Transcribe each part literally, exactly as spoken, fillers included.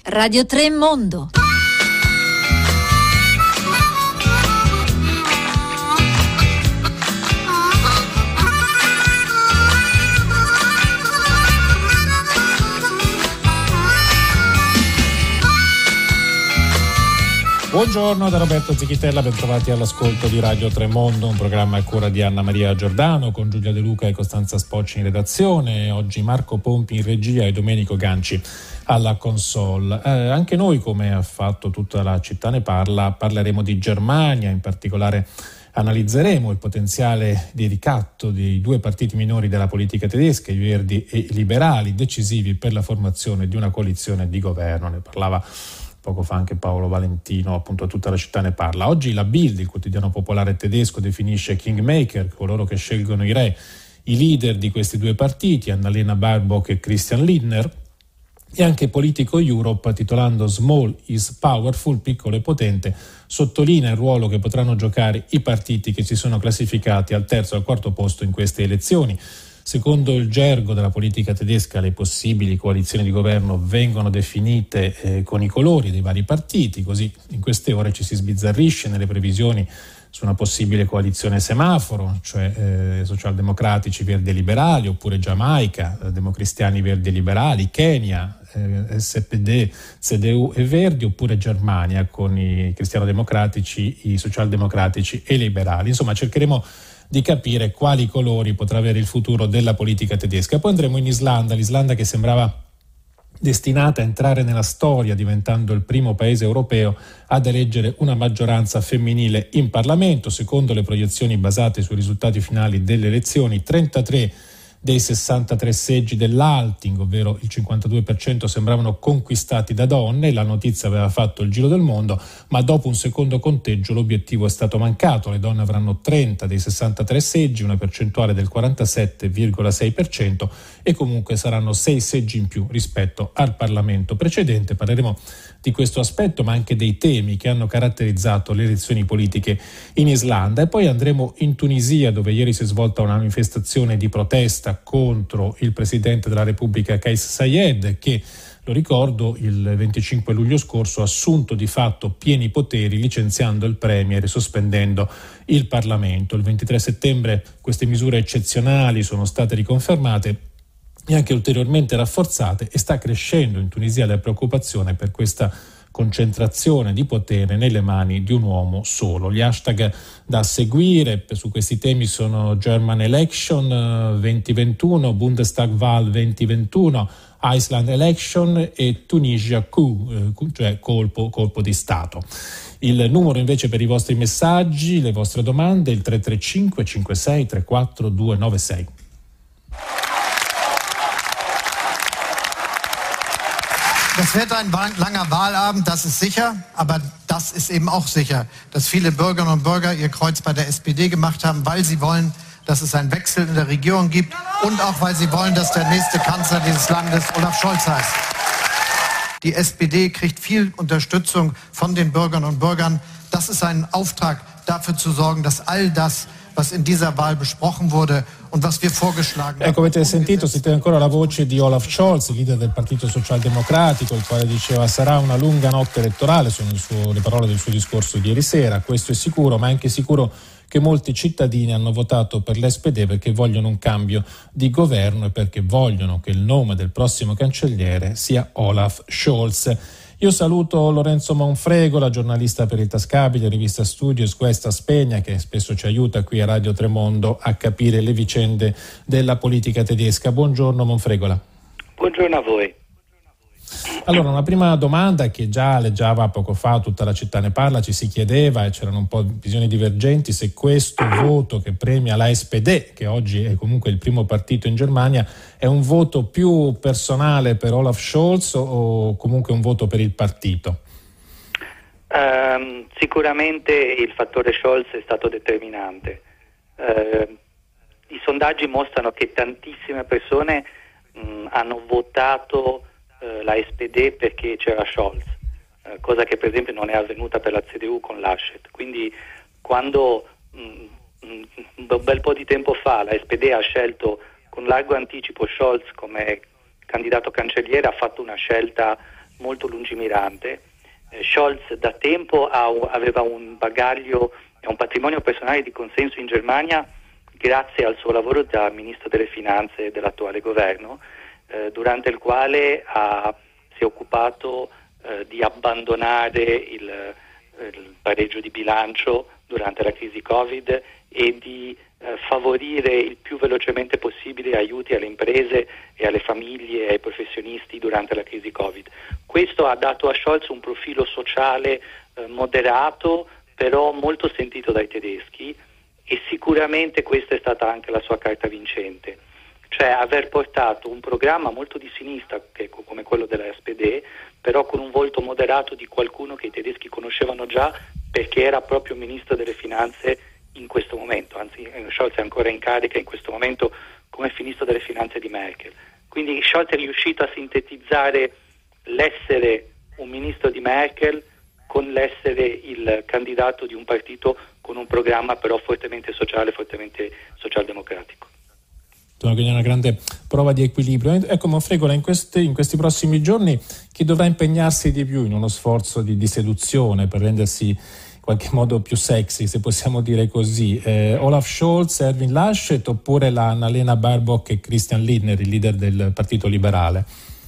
Radio tre Mondo. Buongiorno da Roberto Zichitella, bentrovati all'ascolto di Radio tre Mondo, un programma a cura di Anna Maria Giordano con Giulia De Luca e Costanza Spocci in redazione. Oggi Marco Pompi in regia e Domenico Ganci alla console. Eh, anche noi, come ha fatto tutta la città ne parla, parleremo di Germania, in particolare analizzeremo il potenziale di ricatto dei due partiti minori della politica tedesca, i Verdi e i Liberali, decisivi per la formazione di una coalizione di governo. Ne parlava poco fa anche Paolo Valentino, appunto tutta la città ne parla. Oggi la Bild, il quotidiano popolare tedesco, definisce kingmaker coloro che scelgono i re, i leader di questi due partiti, Annalena Baerbock e Christian Lindner, e anche Politico Europe, titolando Small is Powerful, piccolo e potente, sottolinea il ruolo che potranno giocare i partiti che si sono classificati al terzo e al quarto posto in queste elezioni. Secondo il gergo della politica tedesca, le possibili coalizioni di governo vengono definite eh, con i colori dei vari partiti, così in queste ore ci si sbizzarrisce nelle previsioni su una possibile coalizione semaforo, cioè eh, socialdemocratici, verdi e liberali, oppure Giamaica, eh, democristiani, verdi e liberali, Kenya, eh, S P D, C D U e Verdi, oppure Germania con i cristiano-democratici, i socialdemocratici e i liberali. Insomma, cercheremo di capire quali colori potrà avere il futuro della politica tedesca. Poi andremo in Islanda, l'Islanda che sembrava destinata a entrare nella storia diventando il primo paese europeo ad eleggere una maggioranza femminile in Parlamento. Secondo le proiezioni basate sui risultati finali delle elezioni, trentatré dei sessantatré seggi dell'Althing, ovvero il cinquantadue per cento, sembravano conquistati da donne. La notizia aveva fatto il giro del mondo, ma dopo un secondo conteggio l'obiettivo è stato mancato. Le donne avranno trenta dei sessantatré seggi, una percentuale del quarantasette virgola sei per cento, e comunque saranno sei seggi in più rispetto al Parlamento precedente. Parleremo di questo aspetto, ma anche dei temi che hanno caratterizzato le elezioni politiche in Islanda. E poi andremo in Tunisia, dove ieri si è svolta una manifestazione di protesta contro il presidente della Repubblica Kais Saied, che, lo ricordo, il venticinque luglio scorso ha assunto di fatto pieni poteri licenziando il premier e sospendendo il Parlamento. Il ventitré settembre queste misure eccezionali sono state riconfermate e anche ulteriormente rafforzate, e sta crescendo in Tunisia la preoccupazione per questa concentrazione di potere nelle mani di un uomo solo. Gli hashtag da seguire su questi temi sono German Election duemilaventuno, Bundestagwahl duemilaventuno, Iceland Election e Tunisia coup, cioè colpo, colpo di Stato. Il numero invece per i vostri messaggi, le vostre domande, il tre tre cinque cinque sei tre quattro due nove sei. Das wird ein langer Wahlabend, das ist sicher, aber das ist eben auch sicher, dass viele Bürgerinnen und Bürger ihr Kreuz bei der S P D gemacht haben, weil sie wollen, dass es einen Wechsel in der Regierung gibt und auch weil sie wollen, dass der nächste Kanzler dieses Landes Olaf Scholz heißt. Die S P D kriegt viel Unterstützung von den Bürgerinnen und Bürgern. Das ist ein Auftrag, dafür zu sorgen, dass all das, was in dieser Wahl besprochen wurde und was wir vorgeschlagen haben. Ecco, avete sentito, sentite ancora la voce di Olaf Scholz, leader del Partito Socialdemocratico, il quale diceva: sarà una lunga notte elettorale, sono il suo, le parole del suo discorso di ieri sera. Questo è sicuro, ma è anche sicuro che molti cittadini hanno votato per l'S P D perché vogliono un cambio di governo e perché vogliono che il nome del prossimo cancelliere sia Olaf Scholz. Io saluto Lorenzo Monfregola, giornalista per il Tascabile, rivista Studios, questa Spegna, che spesso ci aiuta qui a Radio tre Mondo a capire le vicende della politica tedesca. Buongiorno Monfregola. Buongiorno a voi. Allora, una prima domanda che già leggiava poco fa, tutta la città ne parla, ci si chiedeva, e c'erano un po' visioni divergenti, se questo voto che premia la S P D, che oggi è comunque il primo partito in Germania, è un voto più personale per Olaf Scholz o comunque un voto per il partito? Um, sicuramente il fattore Scholz è stato determinante. Uh, I sondaggi mostrano che tantissime persone mh, hanno votato la S P D perché c'era Scholz, eh, cosa che per esempio non è avvenuta per la C D U con Laschet. Quindi quando mh, mh, un bel po' di tempo fa la S P D ha scelto con largo anticipo Scholz come candidato cancelliere, ha fatto una scelta molto lungimirante. Eh, Scholz da tempo ha, aveva un bagaglio e un patrimonio personale di consenso in Germania grazie al suo lavoro da ministro delle finanze dell'attuale governo, eh, durante il quale ha, si è occupato eh, di abbandonare il, il pareggio di bilancio durante la crisi Covid e di eh, favorire il più velocemente possibile aiuti alle imprese e alle famiglie e ai professionisti durante la crisi Covid. Questo ha dato a Scholz un profilo sociale eh, moderato, però molto sentito dai tedeschi, e sicuramente questa è stata anche la sua carta vincente, cioè aver portato un programma molto di sinistra che, come quello della S P D, però con un volto moderato di qualcuno che i tedeschi conoscevano già perché era proprio ministro delle finanze in questo momento, anzi Scholz è ancora in carica in questo momento come ministro delle finanze di Merkel. Quindi Scholz è riuscito a sintetizzare l'essere un ministro di Merkel con l'essere il candidato di un partito con un programma però fortemente sociale, fortemente socialdemocratico. Quindi è una grande prova di equilibrio. Ecco, Monfregola, in questi, in questi prossimi giorni chi dovrà impegnarsi di più in uno sforzo di, di seduzione per rendersi in qualche modo più sexy, se possiamo dire così? Eh, Olaf Scholz, Armin Laschet oppure la Annalena Baerbock e Christian Lindner, il leader del Partito Liberale?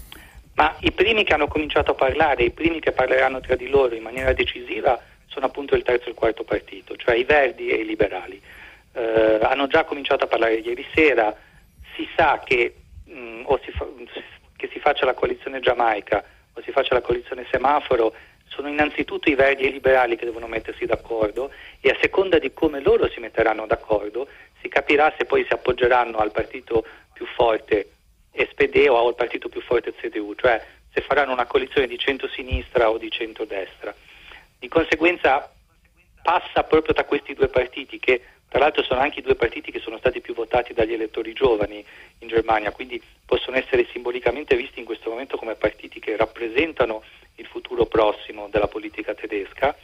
Ma i primi che hanno cominciato a parlare, i primi che parleranno tra di loro in maniera decisiva sono appunto il terzo e il quarto partito, cioè i Verdi e i Liberali. Eh, hanno già cominciato a parlare ieri sera. Si sa che mh, o si fa, che si faccia la coalizione Giamaica o si faccia la coalizione Semaforo, sono innanzitutto i Verdi e i Liberali che devono mettersi d'accordo, e a seconda di come loro si metteranno d'accordo si capirà se poi si appoggeranno al partito più forte S P D o al partito più forte C D U, cioè se faranno una coalizione di centro-sinistra o di centro-destra. Di conseguenza passa proprio da questi due partiti, che tra l'altro sono anche i due partiti che sono stati più votati dagli elettori giovani in Germania, quindi possono essere simbolicamente visti in questo momento come partiti che rappresentano il futuro prossimo della politica tedesca.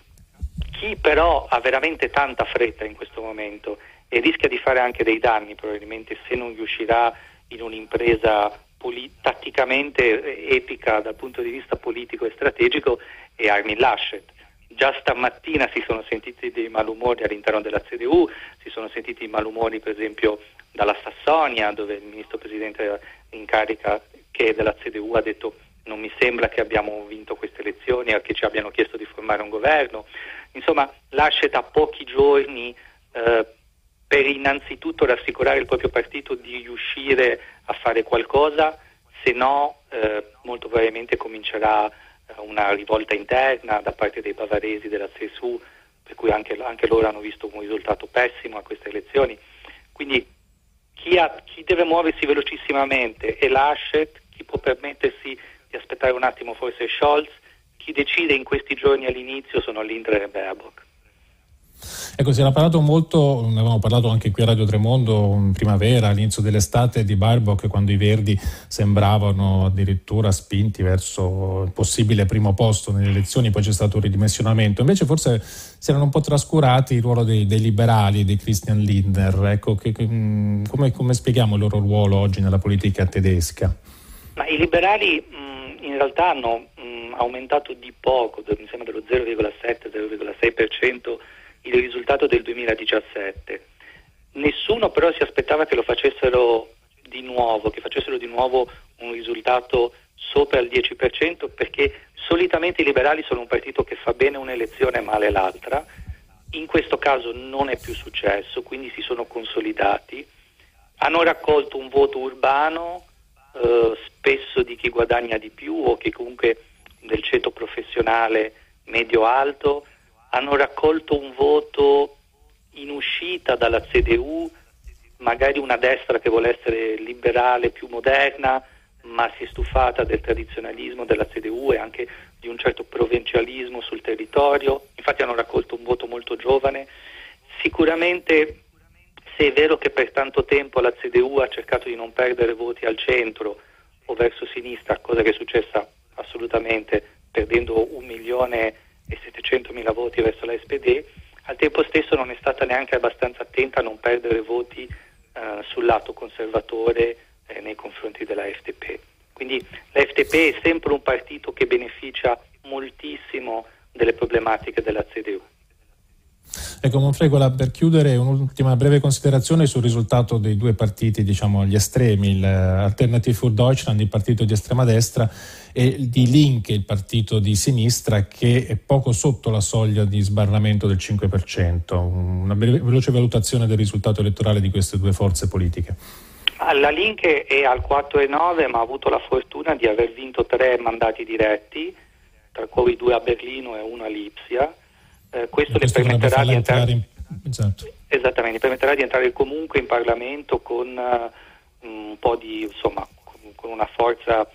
Chi però ha veramente tanta fretta in questo momento e rischia di fare anche dei danni probabilmente se non riuscirà in un'impresa poli- tatticamente epica dal punto di vista politico e strategico è Armin Laschet. Già stamattina si sono sentiti dei malumori all'interno della C D U, si sono sentiti malumori per esempio dalla Sassonia, dove il ministro presidente in carica che è della C D U ha detto non mi sembra che abbiamo vinto queste elezioni o che ci abbiano chiesto di formare un governo. Insomma, Laschet ha pochi giorni eh, per innanzitutto rassicurare il proprio partito di riuscire a fare qualcosa, se no eh, molto probabilmente comincerà una rivolta interna da parte dei bavaresi della C S U, per cui anche, anche loro hanno visto un risultato pessimo a queste elezioni. Quindi chi, ha, chi deve muoversi velocissimamente è Laschet, chi può permettersi di aspettare un attimo forse è Scholz, chi decide in questi giorni all'inizio sono Lindner e Baerbock. Ecco, si era parlato molto, ne avevamo parlato anche qui a Radio Tremondo in primavera, all'inizio dell'estate, di Baerbock, quando i Verdi sembravano addirittura spinti verso il possibile primo posto nelle elezioni, poi c'è stato un ridimensionamento. Invece forse si erano un po' trascurati il ruolo dei, dei liberali, di Christian Lindner. Ecco, che, che, come, come spieghiamo il loro ruolo oggi nella politica tedesca? Ma i liberali mh, in realtà hanno mh, aumentato di poco, mi sembra dello zero virgola sette zero virgola sei per cento il risultato del duemiladiciassette. Nessuno però si aspettava che lo facessero di nuovo, che facessero di nuovo un risultato sopra il dieci per cento, perché solitamente i liberali sono un partito che fa bene un'elezione e male l'altra. In questo caso non è più successo, quindi si sono consolidati. Hanno raccolto un voto urbano, eh, spesso di chi guadagna di più o che comunque del ceto professionale medio-alto. Hanno raccolto un voto in uscita dalla C D U, magari una destra che vuole essere liberale, più moderna, ma si è stufata del tradizionalismo della C D U e anche di un certo provincialismo sul territorio. Infatti hanno raccolto un voto molto giovane. Sicuramente, se è vero che per tanto tempo la C D U ha cercato di non perdere voti al centro o verso sinistra, cosa che è successa assolutamente, perdendo un milione e settecentomila voti verso la S P D, al tempo stesso non è stata neanche abbastanza attenta a non perdere voti eh, sul lato conservatore eh, nei confronti della F D P. Quindi la F D P è sempre un partito che beneficia moltissimo delle problematiche della C D U. Ecco, Monfregola, per chiudere un'ultima breve considerazione sul risultato dei due partiti, diciamo, agli estremi, il Alternative für Deutschland, il partito di estrema destra, e Die Linke, il partito di sinistra, che è poco sotto la soglia di sbarramento del cinque per cento. Una breve, veloce valutazione del risultato elettorale di queste due forze politiche. La Linke è al quattro virgola nove, ma ha avuto la fortuna di aver vinto tre mandati diretti, tra cui due a Berlino e uno a Lipsia. Eh, questo, questo le permetterà di entrare, in... esatto. Esattamente, permetterà di entrare comunque in Parlamento con uh, un po' di, insomma, con una forza,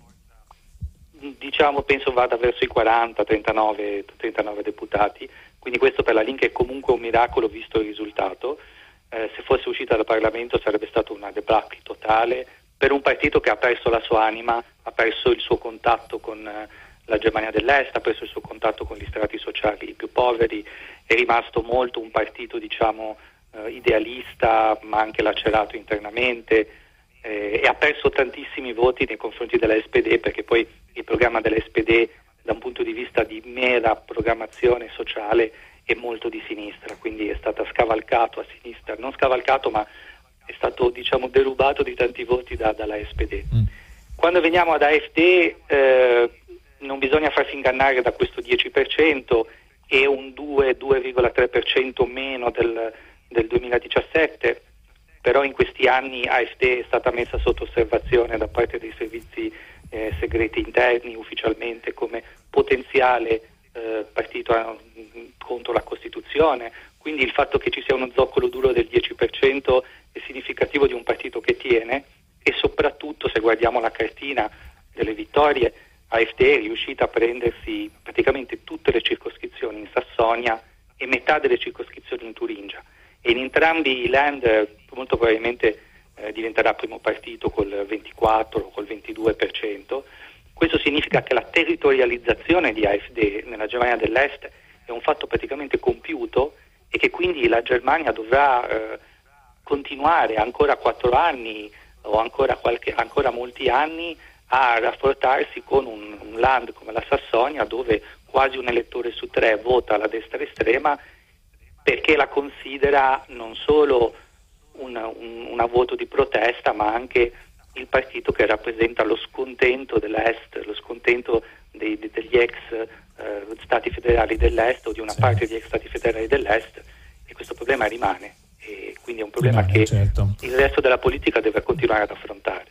diciamo, penso vada verso i quaranta trentanove deputati, quindi questo per la Linke è comunque un miracolo visto il risultato. Eh, se fosse uscita dal Parlamento sarebbe stato una debacle totale per un partito che ha perso la sua anima, ha perso il suo contatto con uh, la Germania dell'Est, ha perso il suo contatto con gli strati sociali più poveri, è rimasto molto un partito, diciamo, eh, idealista, ma anche lacerato internamente, eh, e ha perso tantissimi voti nei confronti della S P D, perché poi il programma della S P D da un punto di vista di mera programmazione sociale è molto di sinistra, quindi è stato scavalcato a sinistra, non scavalcato ma è stato, diciamo, derubato di tanti voti da, dalla S P D. Mm. Quando veniamo ad A F D, eh, non bisogna farsi ingannare da questo dieci per cento, è un due virgola tre per cento meno del, del duemiladiciassette, però in questi anni A F D è stata messa sotto osservazione da parte dei servizi eh, segreti interni ufficialmente come potenziale eh, partito eh, contro la Costituzione, quindi il fatto che ci sia uno zoccolo duro del dieci per cento è significativo di un partito che tiene, e soprattutto se guardiamo la cartina delle vittorie, A F D è riuscita a prendersi praticamente tutte le circoscrizioni in Sassonia e metà delle circoscrizioni in Turingia, e in entrambi i land molto probabilmente eh, diventerà primo partito col ventiquattro o col ventidue per cento. Questo significa che la territorializzazione di A F D nella Germania dell'Est è un fatto praticamente compiuto, e che quindi la Germania dovrà eh, continuare ancora quattro anni o ancora, qualche, ancora molti anni a rapportarsi con un, un land come la Sassonia, dove quasi un elettore su tre vota la destra estrema, perché la considera non solo un, un, una voto di protesta, ma anche il partito che rappresenta lo scontento dell'Est, lo scontento dei, degli ex eh, stati federali dell'Est o di una sì. parte degli ex stati federali dell'Est, e questo problema rimane, e quindi è un problema rimane, che certo. il resto della politica deve continuare ad affrontare.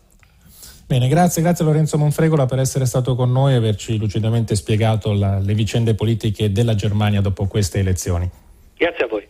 Bene, grazie, grazie Lorenzo Monfregola per essere stato con noi e averci lucidamente spiegato la, le vicende politiche della Germania dopo queste elezioni. Grazie a voi.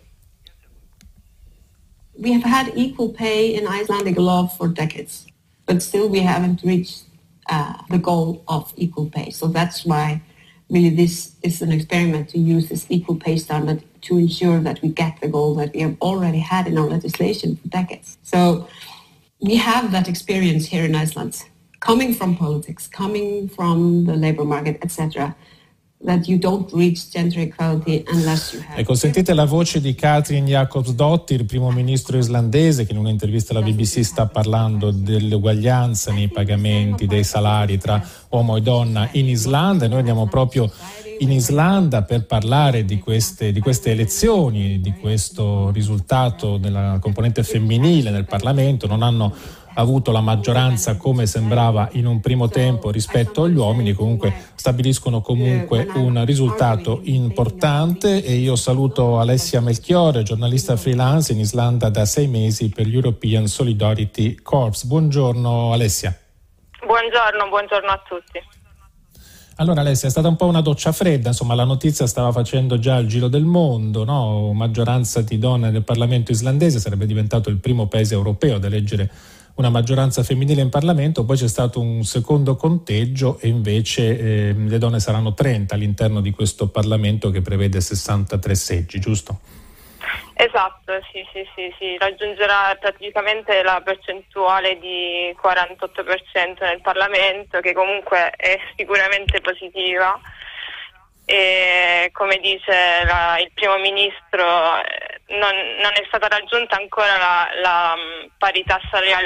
We have had equal pay in Icelandic law for decades, but still we haven't reached uh, the goal of equal pay. So that's why really this is an experiment to use this equal pay standard to ensure that we get the goal that we have already had in our legislation for decades. So we have that experience here in Iceland, coming from politics, coming from the labor market, et cetera, that you don't reach gender equality unless you have... Ecco, sentite la voce di Katrin Jakobsdottir, il primo ministro islandese, che in un'intervista alla B B C sta parlando dell'uguaglianza nei pagamenti dei salari tra uomo e donna in Islanda, e noi andiamo proprio in Islanda per parlare di queste, di queste elezioni, di questo risultato della componente femminile nel Parlamento. Non hanno avuto la maggioranza come sembrava in un primo tempo rispetto agli uomini, comunque stabiliscono comunque un risultato importante. E io saluto Alessia Melchiorre, giornalista freelance in Islanda da sei mesi per European Solidarity Corps. Buongiorno Alessia. Buongiorno, buongiorno a tutti. Allora Alessia, è stata un po' una doccia fredda, insomma la notizia stava facendo già il giro del mondo, no? Maggioranza di donne nel Parlamento islandese, sarebbe diventato il primo paese europeo ad eleggere una maggioranza femminile in Parlamento. Poi c'è stato un secondo conteggio e invece eh, le donne saranno trenta all'interno di questo Parlamento che prevede sessantatré seggi, giusto? Esatto, sì, sì, sì, sì, raggiungerà praticamente la percentuale di quarantotto per cento nel Parlamento, che comunque è sicuramente positiva. E come dice la, il primo ministro, non, non è stata raggiunta ancora la, la parità salariale,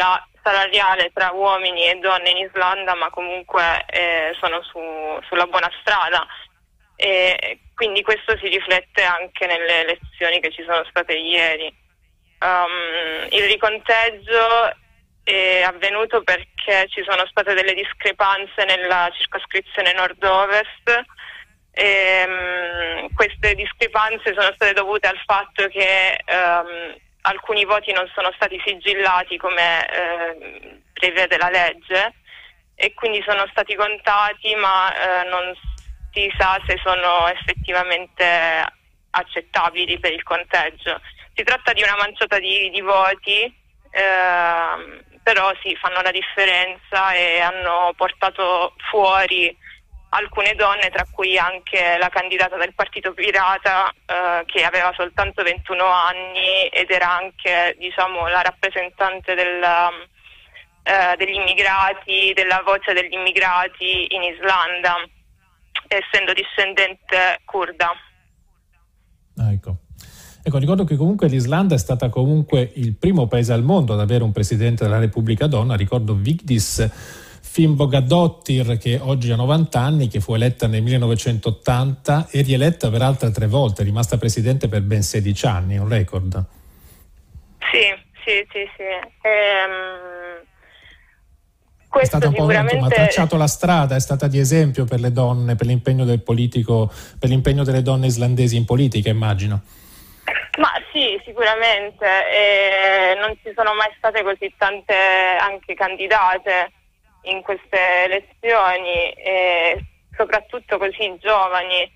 salariale tra uomini e donne in Islanda, ma comunque eh, sono su, sulla buona strada. E quindi questo si riflette anche nelle elezioni che ci sono state ieri. Um, il riconteggio è avvenuto perché ci sono state delle discrepanze nella circoscrizione nord-ovest. E, um, queste discrepanze sono state dovute al fatto che um, alcuni voti non sono stati sigillati come eh, prevede la legge, e quindi sono stati contati, ma eh, non si sa se sono effettivamente accettabili per il conteggio. Si tratta di una manciata di, di voti, eh, però sì, fanno la differenza e hanno portato fuori alcune donne, tra cui anche la candidata del Partito Pirata, eh, che aveva soltanto ventuno anni ed era anche, diciamo, la rappresentante del, eh, degli immigrati, della voce degli immigrati in Islanda, essendo discendente curda. Ah, ecco. Ecco, ricordo che comunque l'Islanda è stata comunque il primo paese al mondo ad avere un presidente della Repubblica donna. Ricordo Vigdis Finnbogadottir, che oggi ha novanta anni, che fu eletta nel millenovecentottanta e rieletta per altre tre volte, è rimasta presidente per ben sedici anni, un record. Sì, sì, sì, sì. Ehm, è stata un po' sicuramente... ma ha tracciato la strada, è stata di esempio per le donne, per l'impegno del politico, per l'impegno delle donne islandesi in politica, immagino. Ma sì, sicuramente. E non ci sono mai state così tante anche candidate in queste elezioni, e soprattutto così giovani.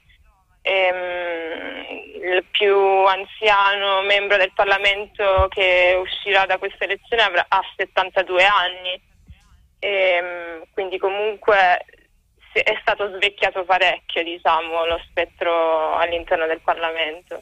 Ehm, il più anziano membro del Parlamento che uscirà da questa elezione avrà, ha settantadue anni, ehm, quindi comunque è stato svecchiato parecchio, diciamo, lo spettro all'interno del Parlamento.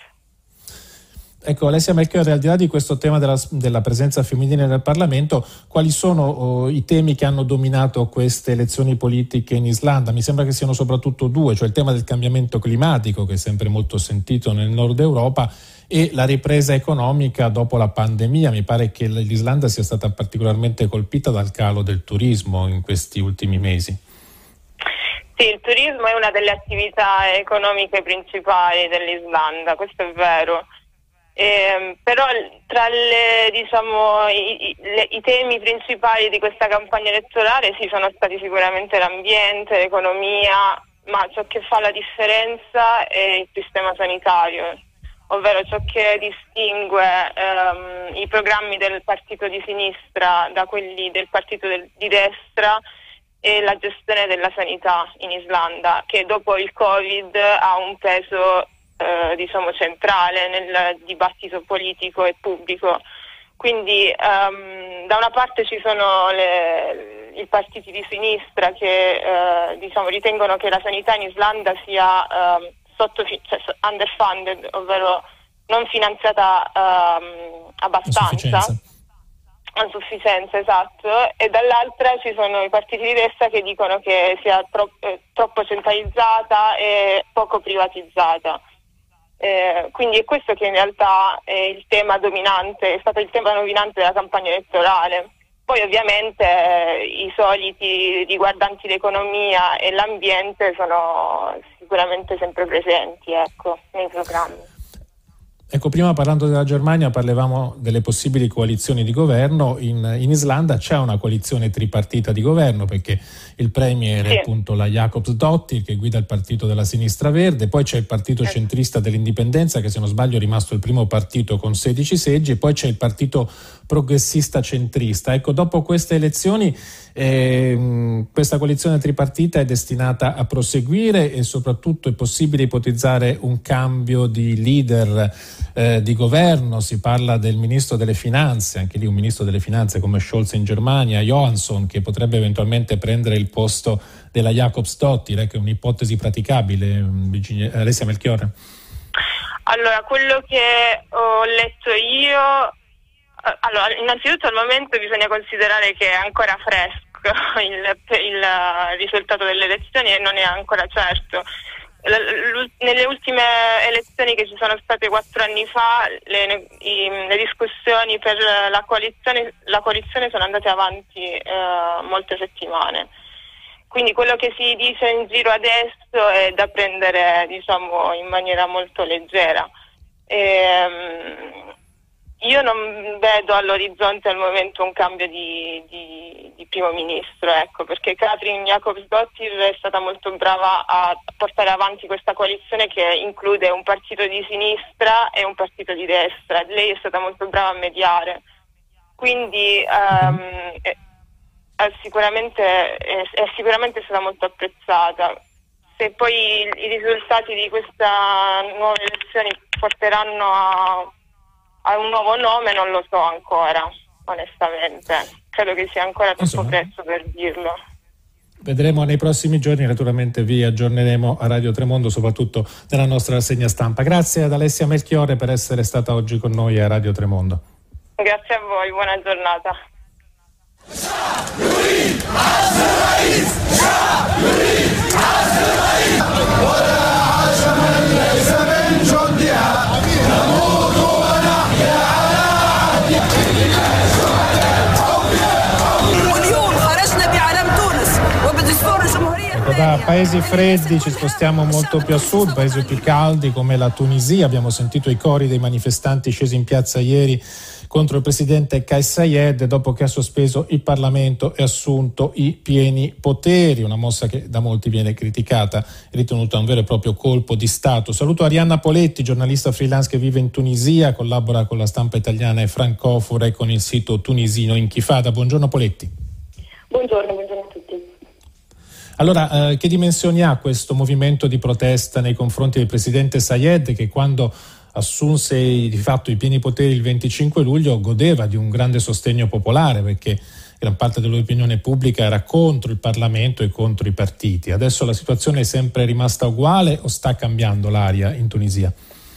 Ecco, Alessia Melchiorre, al di là di questo tema della, della presenza femminile nel Parlamento, quali sono oh, i temi che hanno dominato queste elezioni politiche in Islanda? Mi sembra che siano soprattutto due, cioè il tema del cambiamento climatico, che è sempre molto sentito nel nord Europa, e la ripresa economica dopo la pandemia. Mi pare che l'Islanda sia stata particolarmente colpita dal calo del turismo in questi ultimi mesi. Sì, il turismo è una delle attività economiche principali dell'Islanda, questo è vero. Eh, però tra le, diciamo, i, i, le, i temi principali di questa campagna elettorale sì, sono stati sicuramente l'ambiente, l'economia, ma ciò che fa la differenza è il sistema sanitario, ovvero ciò che distingue ehm, i programmi del partito di sinistra da quelli del partito del, di destra è la gestione della sanità in Islanda, che dopo il Covid ha un peso Eh, diciamo centrale nel dibattito politico e pubblico. Quindi um, da una parte ci sono le, i partiti di sinistra che uh, diciamo ritengono che la sanità in Islanda sia um, sotto, cioè, underfunded, ovvero non finanziata um, abbastanza, a sufficienza, esatto, e dall'altra ci sono i partiti di destra che dicono che sia tro- eh, troppo centralizzata e poco privatizzata. Eh, quindi è questo che in realtà è il tema dominante, è stato il tema dominante della campagna elettorale. Poi ovviamente eh, i soliti riguardanti l'economia e l'ambiente sono sicuramente sempre presenti, ecco, nei programmi. Ecco, prima parlando della Germania parlavamo delle possibili coalizioni di governo. In, in Islanda c'è una coalizione tripartita di governo, perché il premier sì. è appunto la Jakobsdottir, che guida il partito della sinistra verde, poi c'è il partito centrista dell'indipendenza, che se non sbaglio è rimasto il primo partito con sedici seggi, e poi c'è il partito progressista centrista. Ecco, dopo queste elezioni eh, questa coalizione tripartita è destinata a proseguire, e soprattutto è possibile ipotizzare un cambio di leader eh, di governo. Si parla del ministro delle finanze, anche lì un ministro delle finanze come Scholz in Germania, Johansson, che potrebbe eventualmente prendere il posto della Jakobsdottir, eh, che è un'ipotesi praticabile. Alessia Melchiorre. Allora, quello che ho letto io, allora, innanzitutto al momento bisogna considerare che è ancora fresco il, il risultato delle elezioni e non è ancora certo. nelle ultime elezioni che ci sono state quattro anni fa, le, i, le discussioni per la coalizione, la coalizione sono andate avanti eh, molte settimane. Quindi quello che si dice in giro adesso è da prendere, diciamo, in maniera molto leggera. E, um, io non vedo all'orizzonte al momento un cambio di, di, di primo ministro, ecco, perché Katrin Jakobsdottir è stata molto brava a portare avanti questa coalizione che include un partito di sinistra e un partito di destra. Lei è stata molto brava a mediare. Quindi um, è, è sicuramente è, è sicuramente stata molto apprezzata. Se poi i, i risultati di questa nuova elezione porteranno a, a un nuovo nome non lo so ancora, onestamente. Credo che sia ancora troppo Insomma, presto per dirlo. Vedremo nei prossimi giorni, naturalmente vi aggiorneremo a Radio Tremondo, soprattutto nella nostra rassegna stampa. Grazie ad Alessia Melchiorre per essere stata oggi con noi a Radio Tremondo. Grazie a voi, buona giornata. Da paesi freddi ci spostiamo molto più a sud, paesi più caldi come la Tunisia. Abbiamo sentito i cori dei manifestanti scesi in piazza ieri contro il presidente Kais Saied dopo che ha sospeso il Parlamento e assunto i pieni poteri, una mossa che da molti viene criticata e ritenuta un vero e proprio colpo di Stato. Saluto Arianna Poletti, giornalista freelance che vive in Tunisia, collabora con la stampa italiana e francofona e con il sito tunisino Intifada. Buongiorno Poletti. Buongiorno, buongiorno a tutti. Allora, eh, che dimensioni ha questo movimento di protesta nei confronti del presidente Saied, che quando assunse di fatto i pieni poteri il venticinque luglio godeva di un grande sostegno popolare, perché gran parte dell'opinione pubblica era contro il Parlamento e contro i partiti? Adesso la situazione è sempre rimasta uguale o sta cambiando l'aria in Tunisia?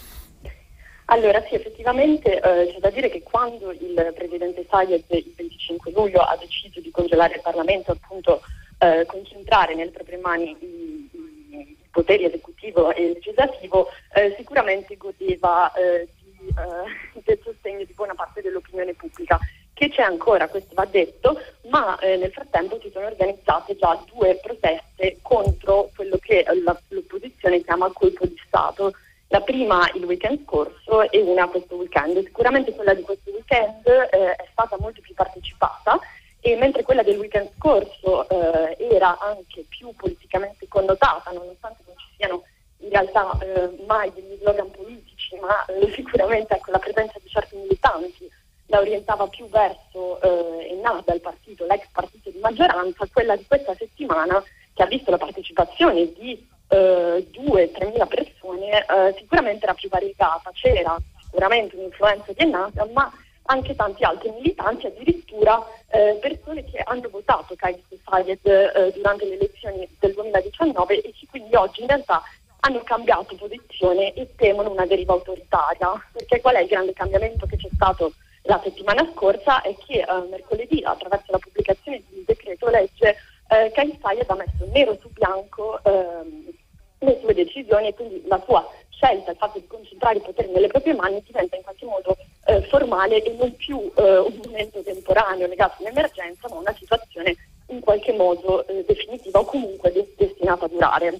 Allora sì, effettivamente eh, c'è da dire che quando il presidente Saied il venticinque luglio ha deciso di congelare il Parlamento, appunto eh, concentrare nelle proprie mani i, i poteri esecutivo e legislativo, eh, sicuramente godeva eh, di, eh, del sostegno di buona parte dell'opinione pubblica, che c'è ancora, questo va detto, ma eh, nel frattempo si sono organizzate già due proteste contro quello che la, l'opposizione chiama colpo di Stato. La prima il weekend scorso e una questo weekend. Sicuramente quella di questo weekend eh, è stata molto più partecipata, e mentre quella del weekend scorso eh, era anche più politicamente connotata, nonostante non ci siano in realtà eh, mai degli slogan politici, ma eh, sicuramente ecco, la presenza di certi militanti la orientava più verso eh, Ennahda, il partito, l'ex partito di maggioranza. Quella di questa settimana, che ha visto la partecipazione di eh, due tremila persone, eh, sicuramente era più variegata. C'era sicuramente un'influenza di Ennahda, ma anche tanti altri militanti, addirittura eh, persone che hanno votato Kais Saied eh, durante le elezioni del duemiladiciannove e che quindi oggi in realtà hanno cambiato posizione e temono una deriva autoritaria. Perché qual è il grande cambiamento che c'è stato la settimana scorsa? È che eh, mercoledì, attraverso la pubblicazione di un decreto legge, eh, Kais Saied ha messo nero su bianco eh, le sue decisioni, e quindi la sua scelta, il fatto di concentrare i poteri nelle proprie mani, diventa in qualche modo eh, formale e non più eh, un momento temporaneo legato all'emergenza, ma una situazione in qualche modo eh, definitiva o comunque de- destinata a durare.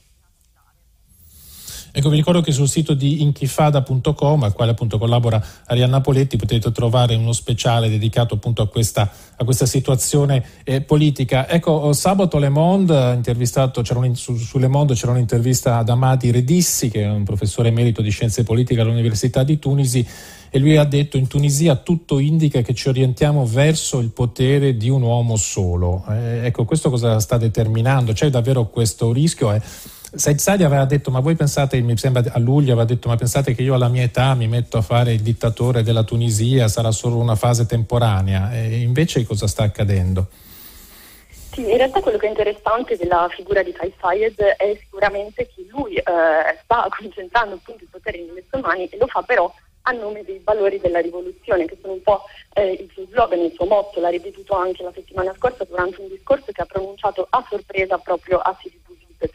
Ecco, vi ricordo che sul sito di intifada punto com, al quale appunto collabora Arianna Poletti, potete trovare uno speciale dedicato appunto a questa, a questa situazione eh, politica. Ecco, sabato Le Monde ha intervistato, c'era un, su, su Le Monde c'era un'intervista ad Amadi Redissi, che è un professore emerito di scienze politiche all'Università di Tunisi, e lui ha detto: in Tunisia tutto indica che ci orientiamo verso il potere di un uomo solo. Eh, ecco, questo cosa sta determinando? C'è davvero questo rischio? Eh? Said Sadi aveva detto, ma voi pensate, mi sembra a luglio aveva detto, ma pensate che io alla mia età mi metto a fare il dittatore della Tunisia, sarà solo una fase temporanea? E invece cosa sta accadendo? Sì, in realtà quello che è interessante della figura di Kais Saied è sicuramente che lui eh, sta concentrando appunto il potere nelle sue mani, e lo fa però a nome dei valori della rivoluzione, che sono un po' eh, il suo slogan, il suo motto. L'ha ripetuto anche la settimana scorsa durante un discorso che ha pronunciato a sorpresa proprio a Sidi Bouzid, che è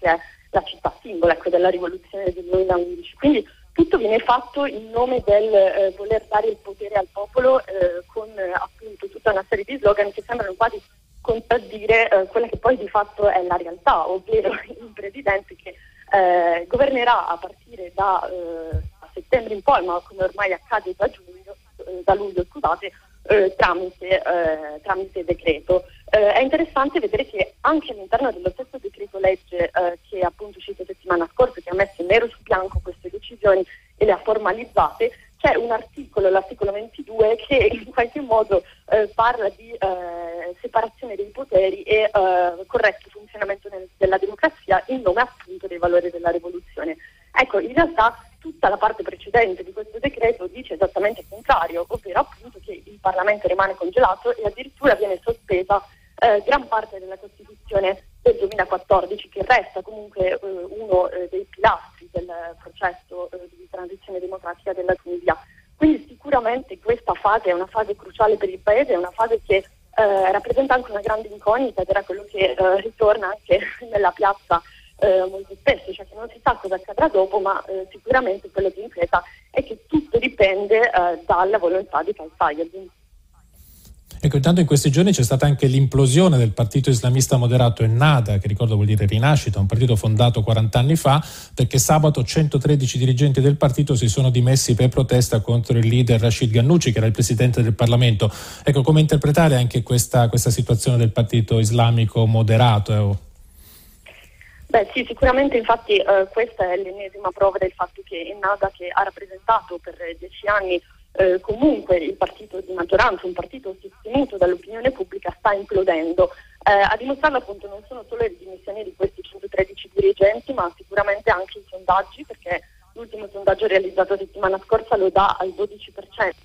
la città simbolo, ecco, della rivoluzione del duemilaundici. Quindi tutto viene fatto in nome del eh, voler dare il potere al popolo eh, con eh, appunto tutta una serie di slogan che sembrano quasi contraddire eh, quella che poi di fatto è la realtà, ovvero il presidente che eh, governerà a partire da eh, a settembre in poi, ma come ormai accade da giugno, eh, da luglio scusate, eh, tramite, eh, tramite decreto. Eh, è interessante vedere che anche all'interno dello stesso decreto legge eh, che appunto uscito settimana scorsa, che ha messo nero su bianco queste decisioni e le ha formalizzate, c'è un articolo, l'articolo ventidue, che in qualche modo eh, parla di eh, separazione dei poteri e eh, corretto funzionamento nel, della democrazia in nome appunto dei valori della rivoluzione. Ecco, in realtà tutta la parte precedente di questo decreto dice esattamente il contrario, ovvero appunto che il Parlamento rimane congelato e addirittura viene sospesa eh, gran parte della Costituzione del duemilaquattordici, che resta comunque eh, uno eh, dei pilastri del processo eh, di transizione democratica della Tunisia. Quindi sicuramente questa fase è una fase cruciale per il Paese, è una fase che eh, rappresenta anche una grande incognita, ed era quello che eh, ritorna anche nella piazza eh, molto spesso, cioè che non si sa cosa accadrà dopo, ma eh, sicuramente quello che inquieta è che tutto dipende eh, dalla volontà di Kais Saied. Ecco, intanto in questi giorni c'è stata anche l'implosione del partito islamista moderato Ennahda, che ricordo vuol dire rinascita, un partito fondato quaranta anni fa, perché sabato centotredici dirigenti del partito si sono dimessi per protesta contro il leader Rashid Ghannouchi, che era il presidente del Parlamento. Ecco, come interpretare anche questa, questa situazione del partito islamico moderato? Eh? Beh sì, sicuramente infatti eh, questa è l'ennesima prova del fatto che Ennahda, che ha rappresentato per dieci anni Eh, comunque il partito di maggioranza, un partito sostenuto dall'opinione pubblica, sta implodendo. Eh, a dimostrarlo appunto non sono solo le dimissioni di questi centotredici dirigenti, ma sicuramente anche i sondaggi, perché l'ultimo sondaggio realizzato settimana scorsa lo dà al dodici per cento.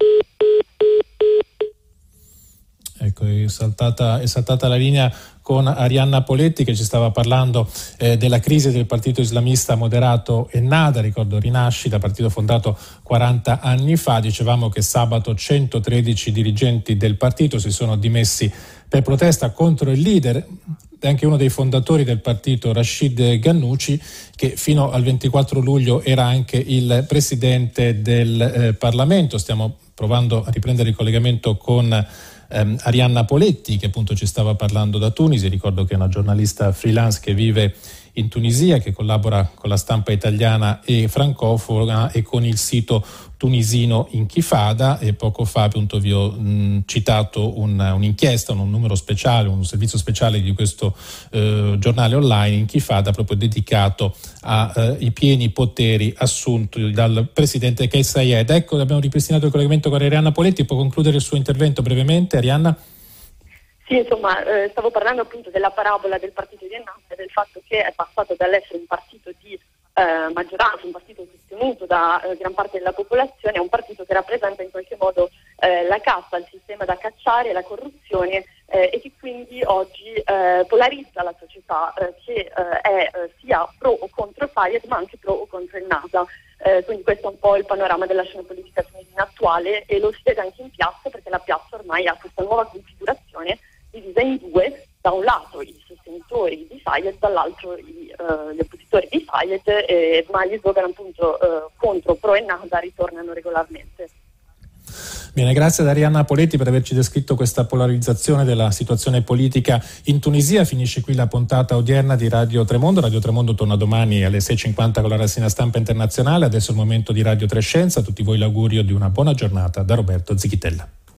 Ecco, è saltata, è saltata la linea con Arianna Poletti, che ci stava parlando eh, della crisi del partito islamista moderato Ennahda, ricordo rinascita, partito fondato quaranta anni fa. Dicevamo che sabato centotredici dirigenti del partito si sono dimessi per protesta contro il leader, anche uno dei fondatori del partito, Rashid Ghannouchi, che fino al ventiquattro luglio era anche il presidente del eh, Parlamento. Stiamo provando a riprendere il collegamento con Um, Arianna Poletti, che appunto ci stava parlando da Tunisi. Ricordo che è una giornalista freelance che vive in Tunisia, che collabora con la stampa italiana e francofona e con il sito tunisino Intifada, e poco fa appunto vi ho mh, citato un, un'inchiesta, un, un numero speciale, un servizio speciale di questo eh, giornale online Intifada, proprio dedicato ai eh, pieni poteri assunti dal presidente Kais Saied. Ecco, abbiamo ripristinato il collegamento con Arianna Poletti. Può concludere il suo intervento brevemente, Arianna? Sì, insomma, eh, stavo parlando appunto della parabola del partito di Ennahda, del fatto che è passato dall'essere un partito di eh, maggioranza, un partito sostenuto da eh, gran parte della popolazione, a un partito che rappresenta in qualche modo eh, la casta, il sistema da cacciare, la corruzione, eh, e che quindi oggi eh, polarizza la società, eh, che eh, è eh, sia pro o contro Saied, ma anche pro o contro Ennahda. Eh, quindi questo è un po' il panorama della scena politica tunisina attuale, e lo si vede anche in piazza, perché la piazza ormai ha questa nuova configurazione divisa in due: da un lato i sostenitori di Saied, dall'altro i, uh, gli oppositori di Saied, eh, ma gli slogan appunto uh, contro pro Ennahda ritornano regolarmente. Bene, grazie ad Arianna Poletti per averci descritto questa polarizzazione della situazione politica in Tunisia. Finisce qui la puntata odierna di Radio Tremondo. Radio Tremondo torna domani alle sei e cinquanta con la rassegna stampa internazionale. Adesso è il momento di Radio Tre Scienza. A tutti voi l'augurio di una buona giornata da Roberto Zichitella.